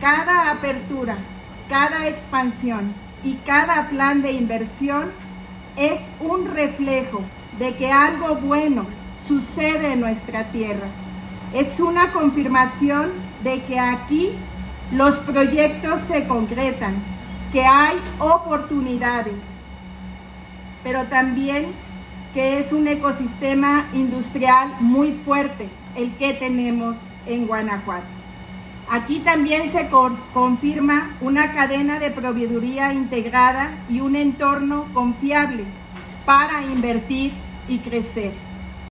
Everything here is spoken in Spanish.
Cada apertura, cada expansión y cada plan de inversión es un reflejo de que algo bueno sucede en nuestra tierra. Es una confirmación de que aquí los proyectos se concretan, que hay oportunidades, pero también que es un ecosistema industrial muy fuerte el que tenemos en Guanajuato. Aquí también se confirma una cadena de proveeduría integrada y un entorno confiable para invertir y crecer.